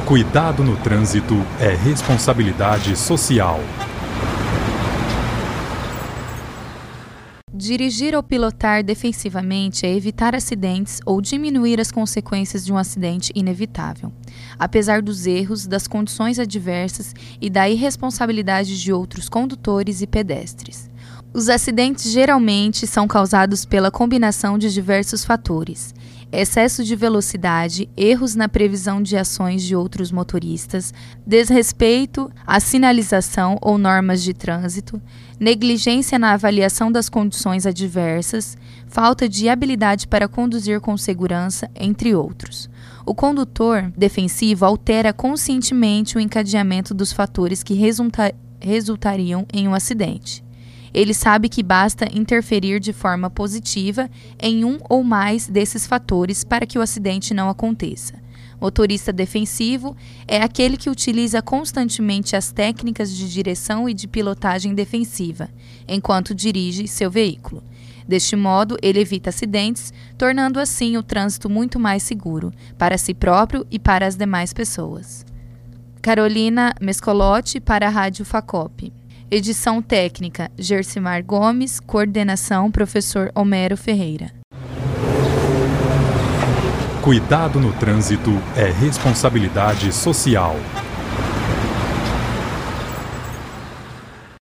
Cuidado no trânsito é responsabilidade social. Dirigir ou pilotar defensivamente é evitar acidentes ou diminuir as consequências de um acidente inevitável, apesar dos erros, das condições adversas e da irresponsabilidade de outros condutores e pedestres. Os acidentes geralmente são causados pela combinação de diversos fatores: excesso de velocidade, erros na previsão de ações de outros motoristas, desrespeito à sinalização ou normas de trânsito, negligência na avaliação das condições adversas, falta de habilidade para conduzir com segurança, entre outros. O condutor defensivo altera conscientemente o encadeamento dos fatores que resultariam em um acidente. Ele sabe que basta interferir de forma positiva em um ou mais desses fatores para que o acidente não aconteça. Motorista defensivo é aquele que utiliza constantemente as técnicas de direção e de pilotagem defensiva, enquanto dirige seu veículo. Deste modo, ele evita acidentes, tornando assim o trânsito muito mais seguro, para si próprio e para as demais pessoas. Carolina Mescolotti para a Rádio Facop. Edição técnica, Gersimar Gomes. Coordenação, professor Homero Ferreira. Cuidado no trânsito é responsabilidade social.